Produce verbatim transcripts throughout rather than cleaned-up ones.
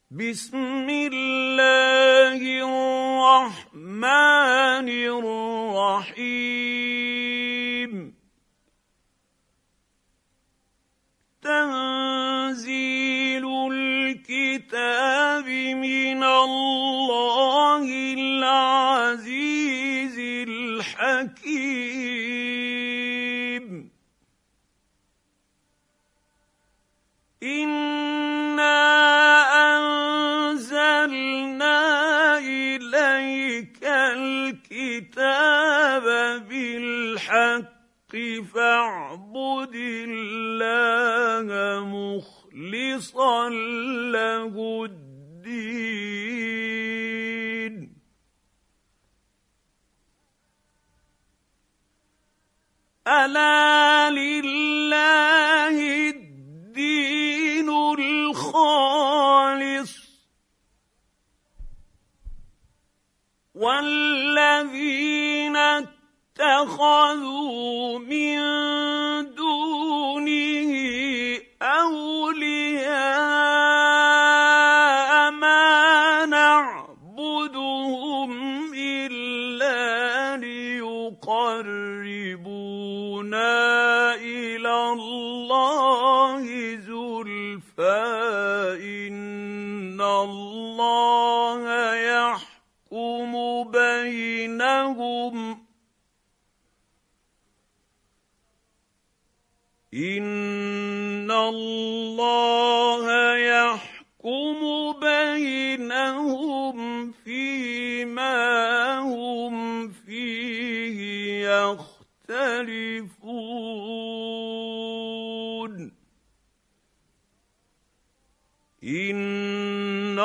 بسم الله الرحمن الرحيم تنزيل الكتاب من الله العزيز الحكيم إنا أنزلنا إليك الكتاب بالحق فاعبد الله مخلصا له الدين ألا لله الدين الخالص والذين اتخذوا من دونه أولياء ما نعبدهم إلا ليقربونا إلى الله زلفى إن الله يحكم بينهم إن الله يحكم بينهم فيما هم فيه يختلفون إن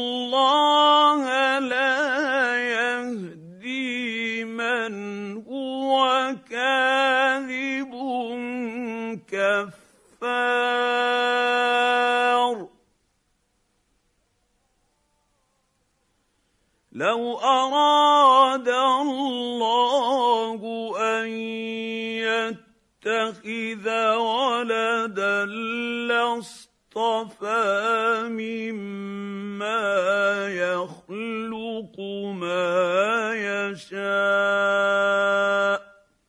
الله لا يهدي من هو كاذب كفار لو أراد الله أن يتخذ ولدا لاصطفى مما يخلق ما يشاء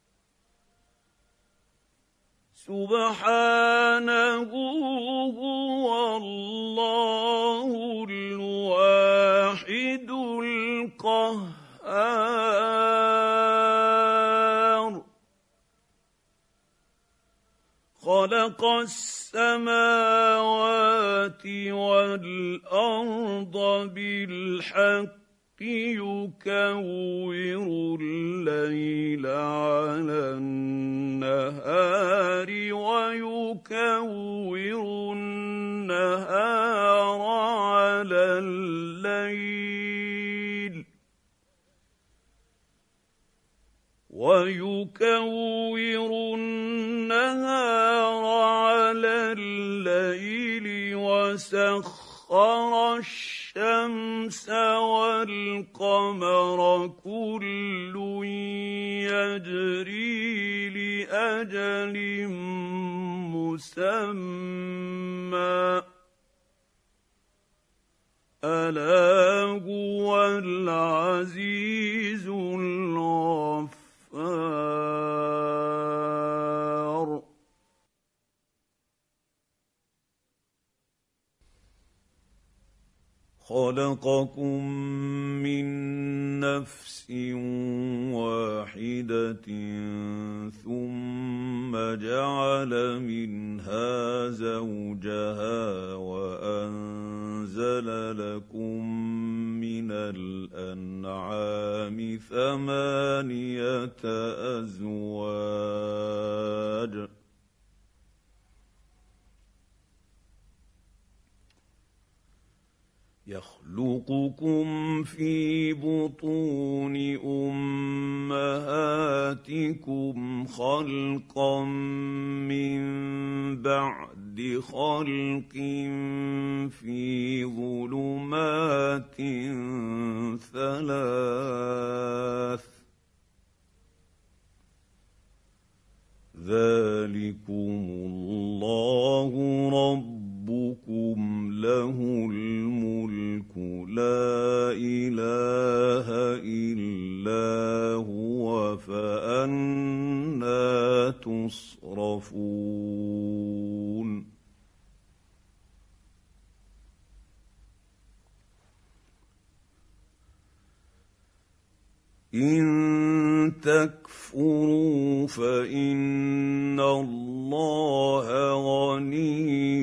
سبحانه هو الله الواحد القهار خلق السماوات والأرض بالحق يكور الليل على النهار ويكور النهار على الليل ويكور النهار على الليل وسخر الشمس والقمر كل يجري لأجل مسمى ألا هو العزيز الغفار خلقكم من نفس واحدة ثم جعل منها زوجها وأنزل لكم من الأنعام ثمانية أزواج يخلقكم في بطون أمهاتكم خلقا من بعد خلق في ظلمات ثلاث ذلكم الله ربكم له الملك اله الا هو فأنى تصرفون إن تكفروا فإن الله غني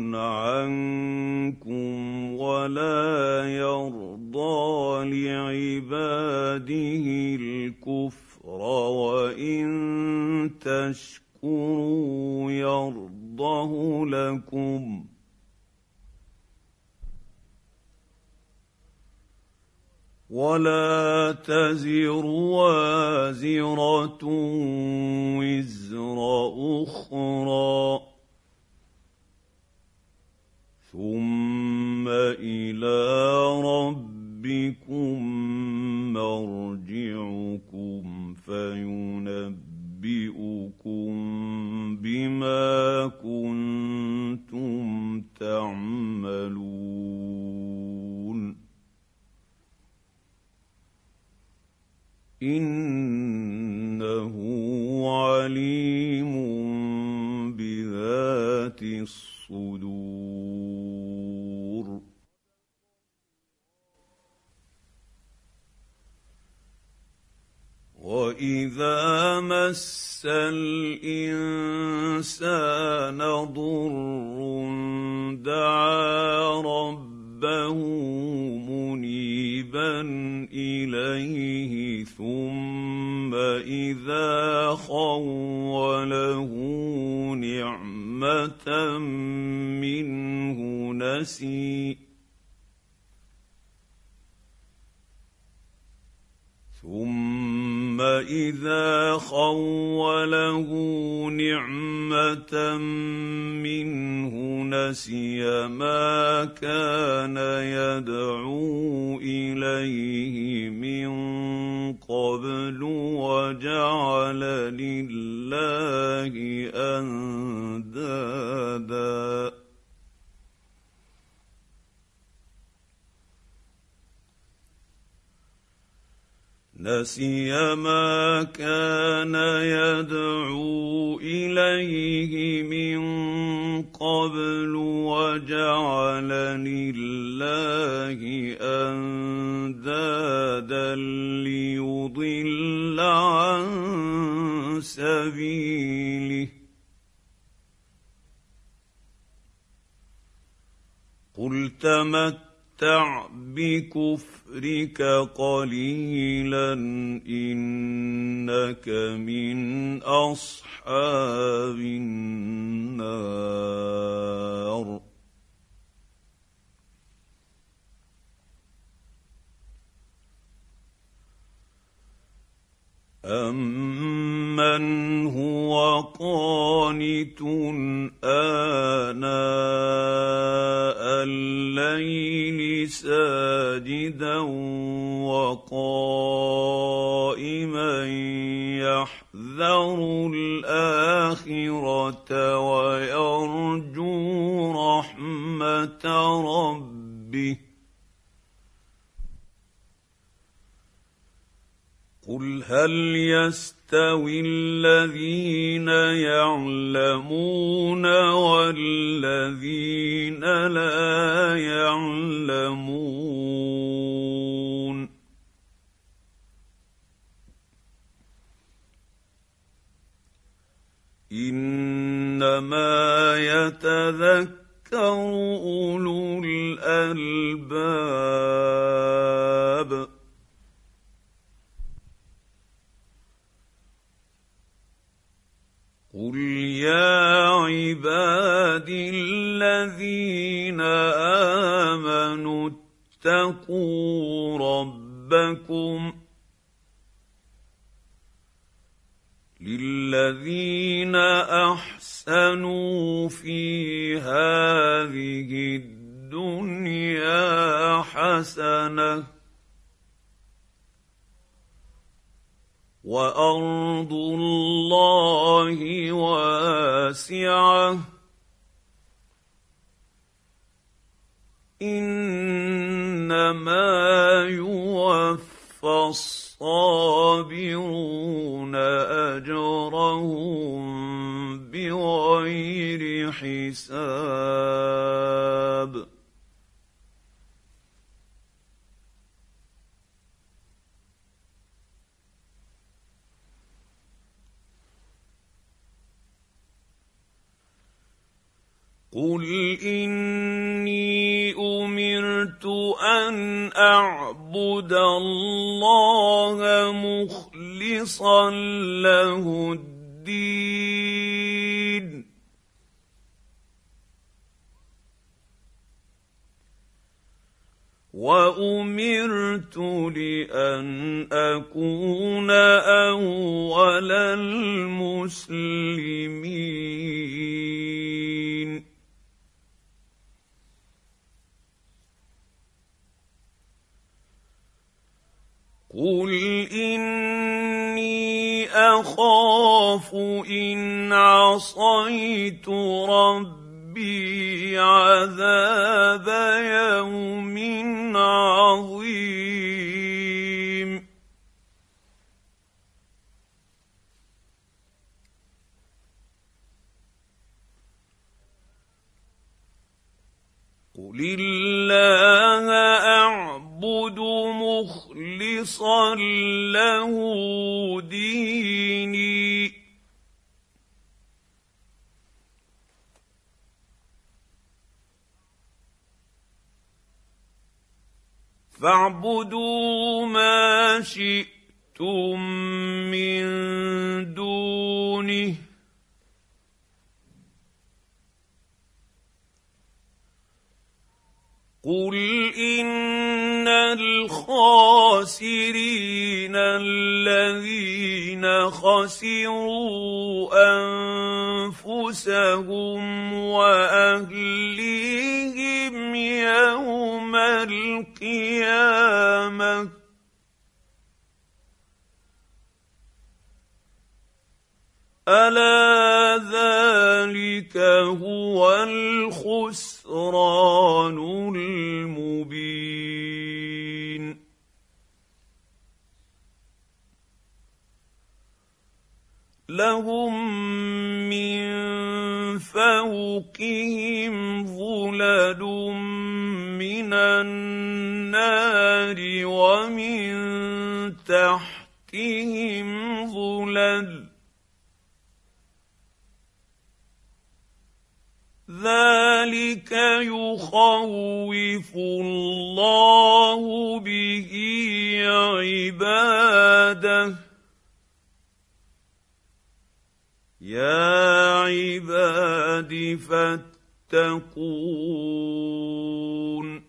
عنكم ولا يرضى لعباده الكفر وإن تشكروا يرضه لكم ولا تزر وازرة وزر أخرى ثم إلى ربكم مرجعكم فينبئكم بما كنتم تعملون إنه عليم بذات الصدور وإذا مس الإنسان ضر دعا ربه منيبا إليه ثم إذا خوله نعمة منه نسي ثم إذا خوله نعمة منه نسي ما كان يدعو إليه من قبل وجعل لله أندادا نسي ما كان يدعو إليه من قبل وجعل لله أندادا ليضل عن سبيله قل تمتع بكفرك قليلا إنك من أصحاب النار أَمَّنْ هُوَ قَانِتٌ آنَاءَ اللَّيْلِ سَاجِدًا وَقَائِمًا يَحْذَرُ الْآخِرَةَ وَيَرْجُو رَحْمَةَ رَبِّهِ قُلْ هَلْ يَسْتَوِي الَّذِينَ يَعْلَمُونَ وَالَّذِينَ لَا يَعْلَمُونَ إِنَّمَا يَتَذَكَّرُ أُولُو الْأَلْبَابِ قُلْ يَا عِبَادِي الَّذِينَ آمَنُوا اتَّقُوا رَبَّكُمْ لِلَّذِينَ أَحْسَنُوا فِي هَٰذِهِ الدُّنْيَا حَسَنَةٌ وَأَرْضُ اللَّهِ وَاسِعَةٌ إِنَّمَا يوفى الصابرون اجرهم بغير حساب قل اني امرت ان اعبد الله مخلصا له الدين وامرت لان اكون اول المسلمين قل اني اخاف ان عصيت ربي عذاب يوم عظيم قل الله اعبد مخلصا له ديني فاعبدوا ما شئتم من دونه قل ان الخاسرين الذين خسروا انفسهم واهليهم يوم القيامه الا ذلك هو الخسران المبين لهم من فوقهم ظلل من النار ومن تحتهم ظلل ذلك يخوف الله به عباده يا عباد فاتقون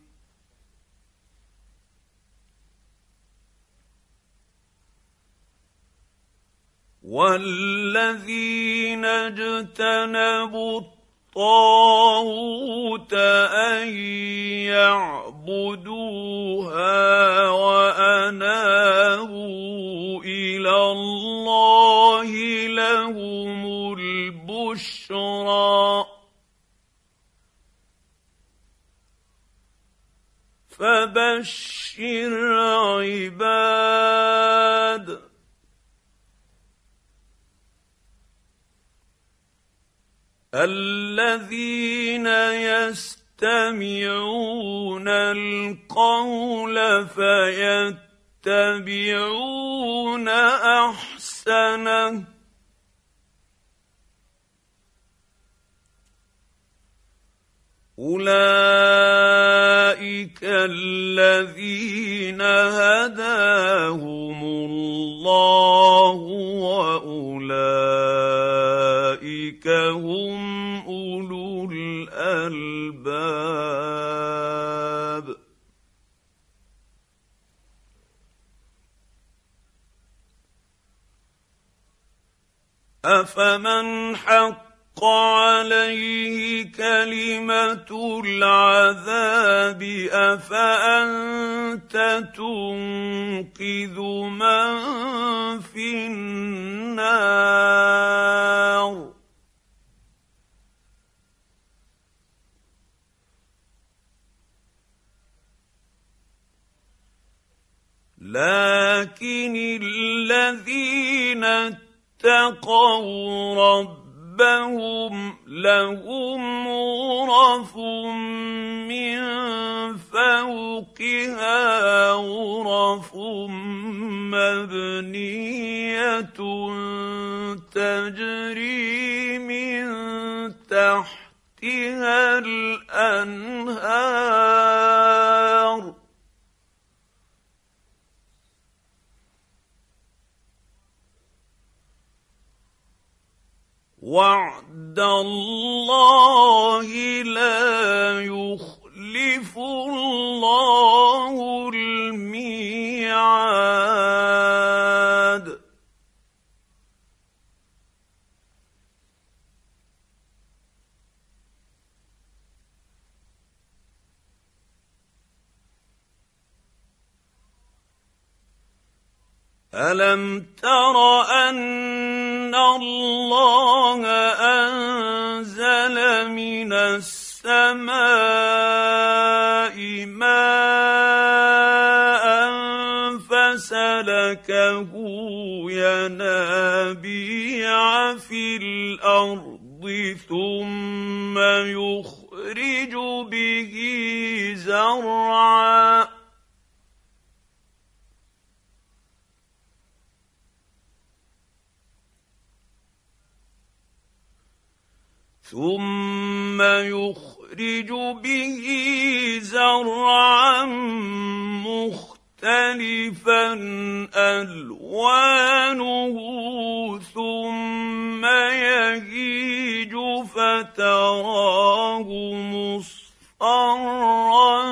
والذين اجتنبوا الطاغوت أن يعبدوها وأنابوا إلى الله لهم البشرى فبشر عباد الذين يستمعون القول فيتبعون احسنه اولئك الذين هداهم الله واولئك هم اولو الالباب افمن حق عليه كلمة العذاب أفأنت تنقذ من في النار لكن الذين اتقوا ربهم لهم غرف من فوقها غرف مبنية تجري من تحتها الأنهار وعد الله لا يخلف الله الميعاد. ألم تر أن الله أنزل من السماء ماء فسلكه ينابيع في الأرض ثم يخرج به زرعا ثم يخرج به زرعا مختلفا ألوانه ثم يهيج فتراه مصفرا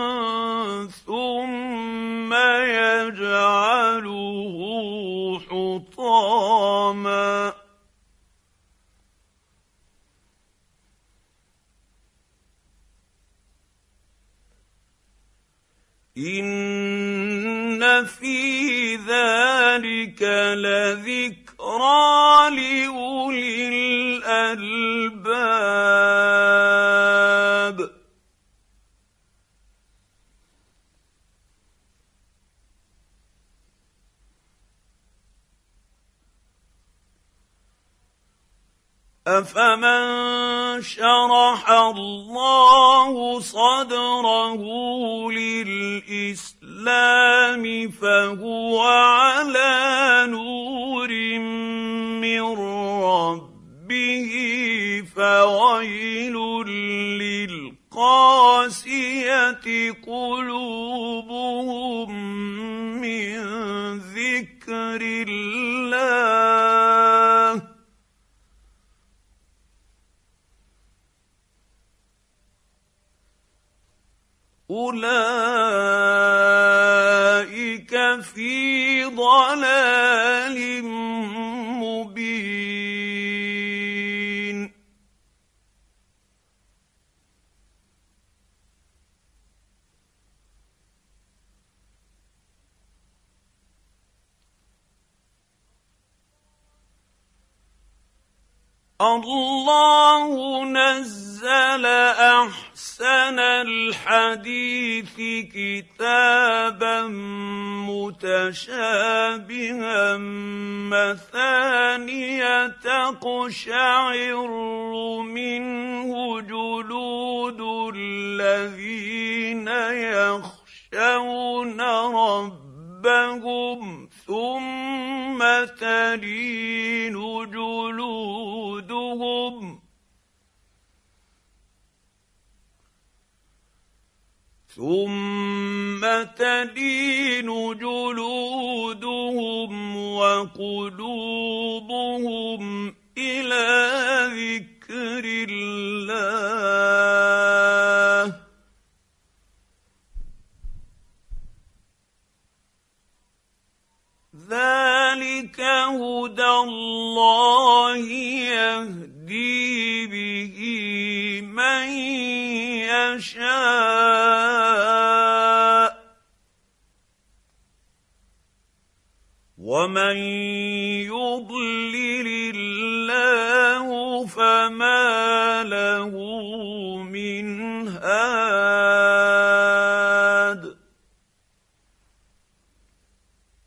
ثم يجعله حطاما إن في ذلك لذكرى لأولي الألباب. أفمن شرح الله صدره للإسلام فهو على نور من ربه فويل للقاسية قلوبهم من ذكر الله أولئك في ضلال مبين. الله نزل أحسن الحديث كتابا متشابها مثانية تقشعر منه جلود الذين يخشون ربهم ثم تلين جلودهم ثم تلين جلودهم وقلوبهم إلى ذكر الله ذلك هدى الله يهدي به من يشاء ومن يضلل الله فما له من هاد.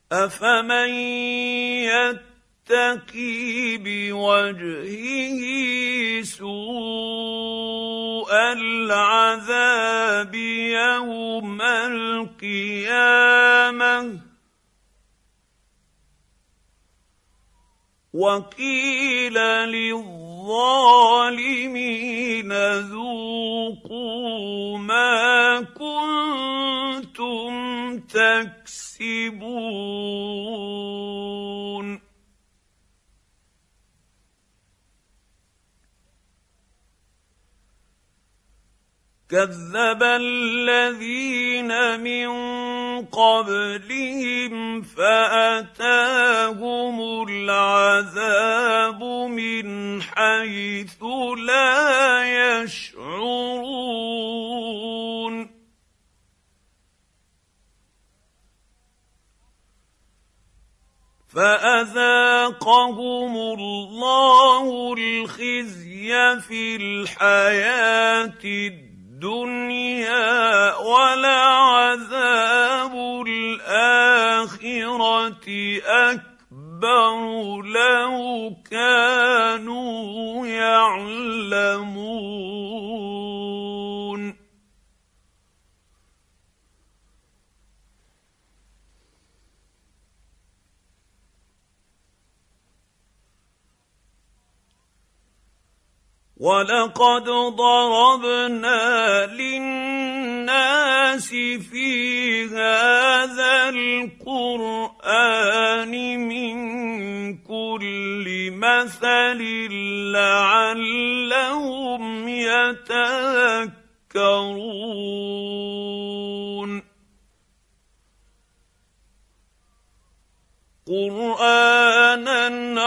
أفمن يتقي بوجهه سوء العذاب يوم القيامة وقيل للظالمين ذوقوا ما كنتم تكسبون كذب الذين من قبلهم فأتاهم العذاب من حيث لا يشعرون فأذاقهم الله الخزي في الحياة الدنيا ولعذاب الآخرة أكبر لو كانوا يعلمون ولقد ضربنا للناس في هذا القرآن من كل مثل لعلهم يتذكرون قرآنا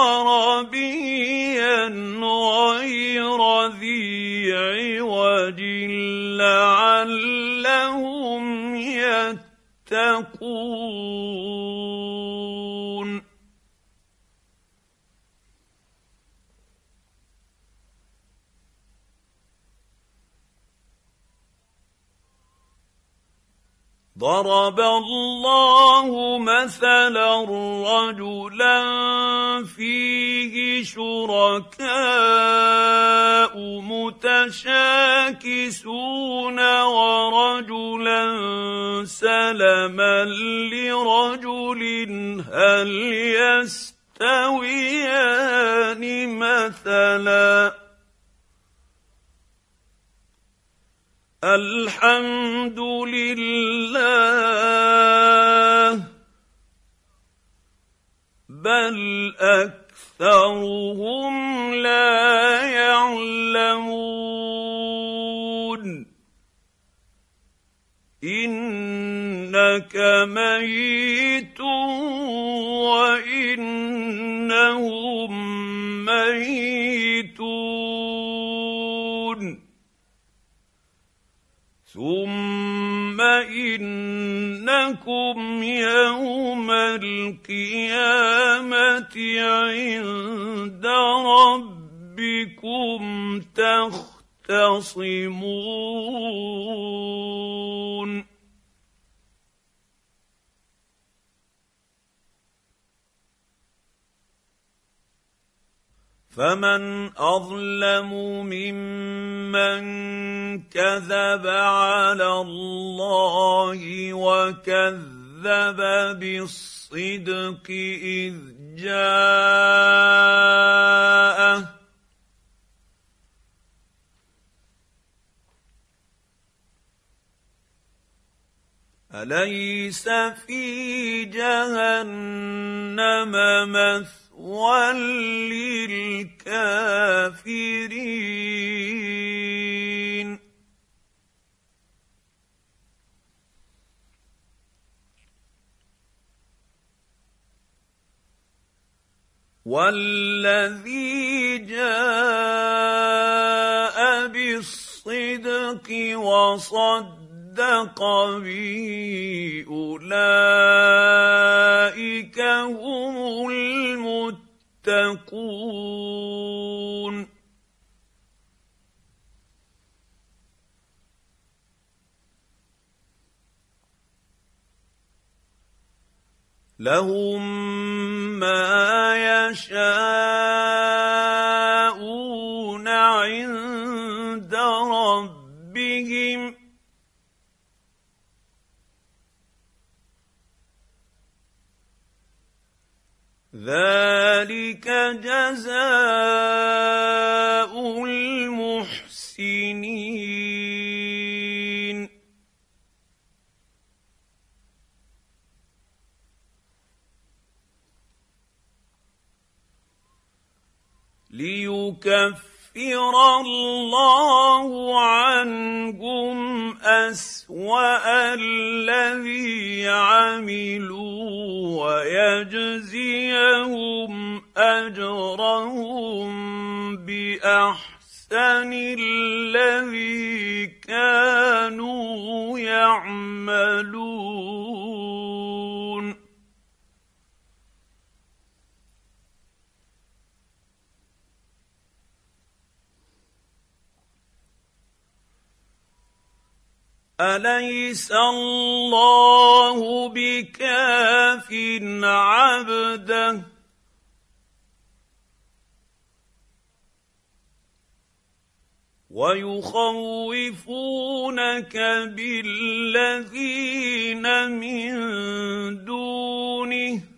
عربيا غير ذي عوج لعلهم يتقون ضرب الله مثلا رجلا فيه شركاء متشاكسون ورجلا سلما لرجل هل يستويان مثلا الحمد لله بل أكثرهم لا يعلمون إنك ميت وإنهم ميتون ثم إنكم يوم القيامة عند ربكم تختصمون فمن أظلم ممن كذب على الله وكذب بالصدق إذ جاءه أليس في جهنم مثوى للكافرين والذي جاء بالصدق وصدق صدق به أولئك هم المتقون لهم ما يشاءون عند ربهم ذلك جزاء المحسنين ليكفر الله عنهم أسوأ الذي عملوا ويجزيهم أجرهم بأحسن الذي كانوا يعملون أليس الله بكاف عبده ويخوفونك بالذين من دونه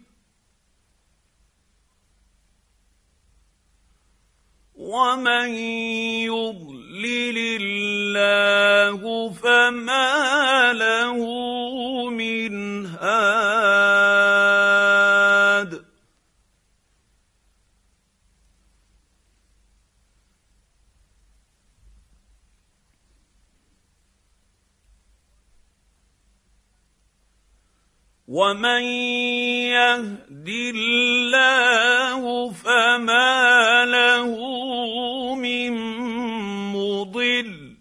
ومن يضلل الله فما له من هاد ومن يهد الله فما له من مضل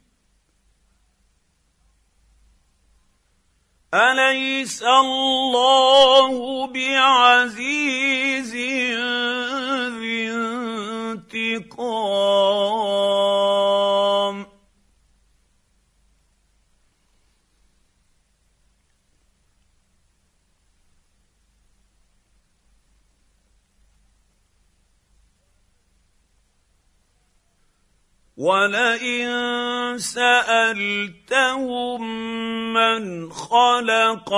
أليس الله بعزيز ذي انتقام ولئن سألتهم من خلق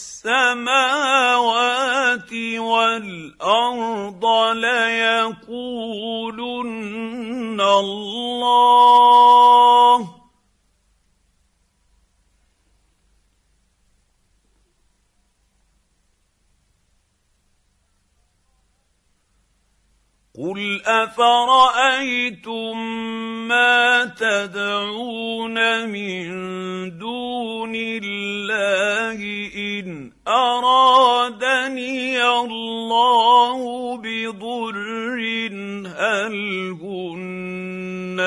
السماوات والأرض ليقولن الله قل أفرأيتم ما تدعون من دون الله إن أرادني الله بضر هل هن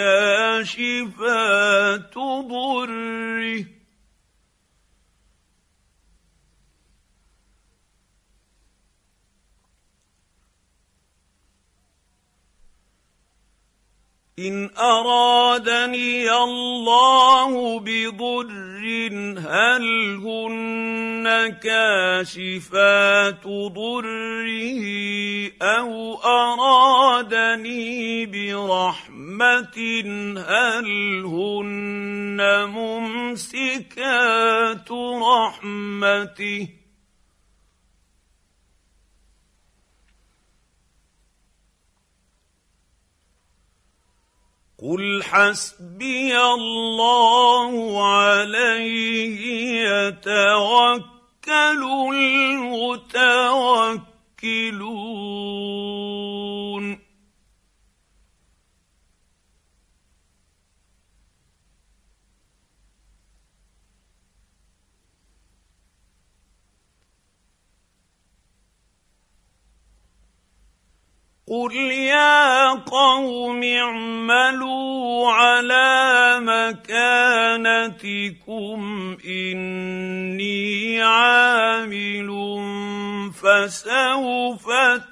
كاشفات ضره إن أرادني الله بضر هل هن كاشفات ضره أو أرادني برحمة هل هن ممسكات رحمته قل حسبي الله عليه يتوكل المتوكلون قل يا قوم اعملوا على مكانتكم إني عامل فسوف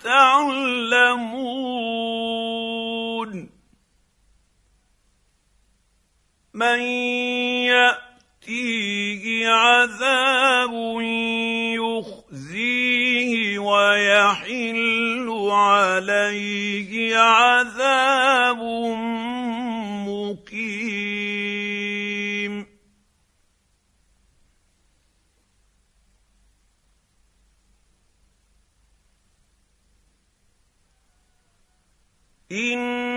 تعلمون من يأتيه عذاب يخزيه ويحل عليه عذاب مقيم. إن